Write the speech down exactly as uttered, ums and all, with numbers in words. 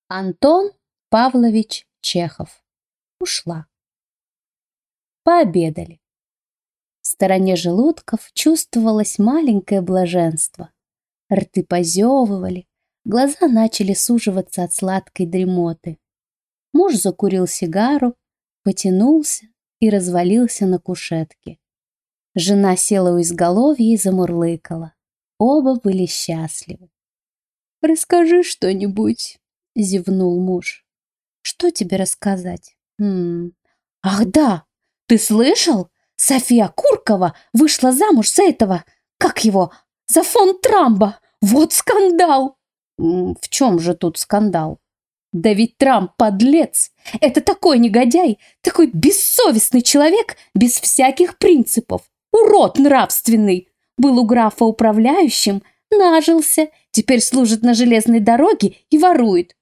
Антон Павлович Чехов. Ушла. Пообедали. В стороне желудков чувствовалось маленькое блаженство. Рты позевывали, глаза начали суживаться от сладкой дремоты. Муж закурил сигару, потянулся и развалился на кушетке. Жена села у изголовья и замурлыкала. Оба были счастливы. «Расскажи что-нибудь», — зевнул муж. «Что тебе рассказать?» М-м. «Ах да, ты слышал? София Куркова вышла замуж за этого, как его, за фон Трамба. Вот скандал!» М, «В чем же тут скандал?» «Да ведь Трамп подлец! Это такой негодяй, такой бессовестный человек, без всяких принципов, урод нравственный. Был у графа управляющим, нажился, теперь служит на железной дороге и ворует.